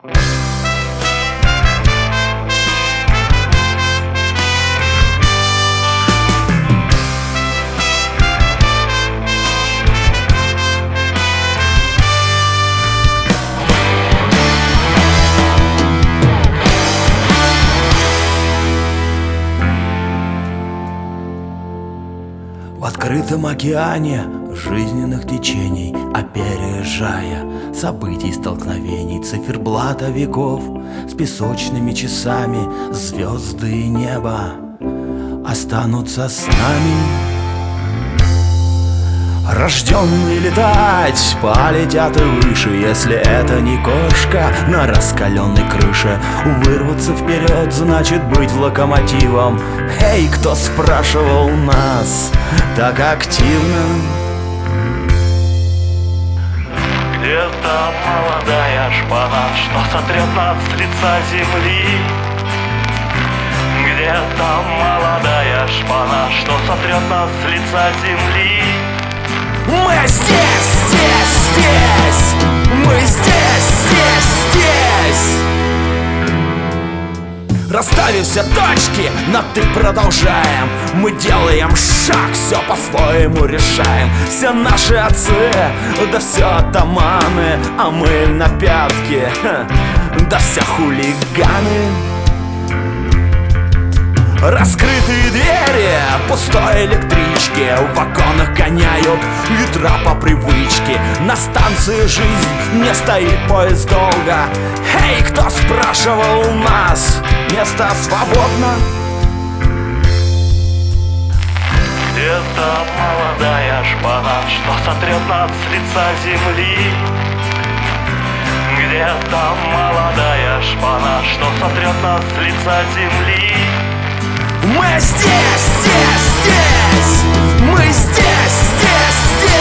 В открытом океане жизненных течений, опережая событий, столкновений, циферблата веков, с песочными часами звезды и небо останутся с нами. Рожденные летать полетят и выше, если это не кошка на раскаленной крыше. Вырваться вперед значит быть локомотивом. Эй, кто спрашивал нас так активно? Где-то молодая шпана, что сотрет нас с лица земли. Где-то молодая шпана, что сотрет нас с лица земли. Мы здесь, здесь, здесь! Мы здесь, здесь, здесь! Расставив все точки, над «ты» продолжаем. Мы делаем шаг, все по-своему решаем. Все наши отцы, да все атаманы, а мы на пятке, да все хулиганы. Раскрытые двери пустой электрички, в оконах гоняют ветра по привычке. На станции жизнь не стоит поезд долго. Эй, кто спрашивал у нас? Место свободно. Где-то молодая шпана, что сотрет нас с лица земли. Где-то молодая шпана, что сотрет нас с лица земли. Мы здесь, здесь, здесь! Мы здесь, здесь,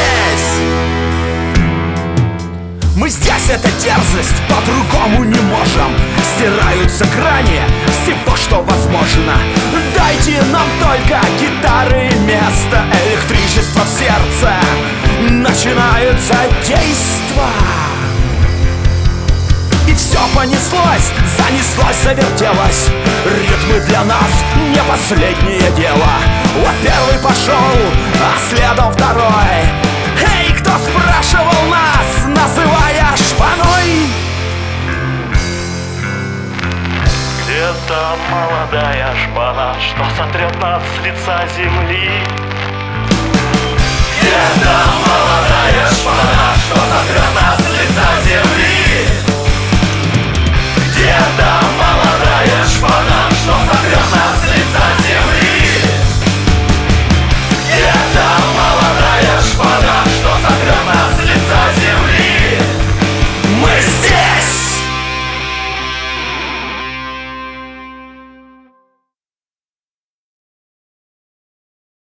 здесь! Мы здесь, это дерзость, по-другому не можем. Стираются грани всего, что возможно. Дайте нам только гитары и место, электричество в сердце. Начинается действо. И все понеслось, занеслось, завертелось. Ритмы для нас не последнее дело. Вот первый пошел, а следом второй. Эй, кто спрашивал нас, называя шпаной? Где-то молодая шпана, что сотрет нас с лица земли. Где-то молодая шпана, что сотрет нас с лица земли.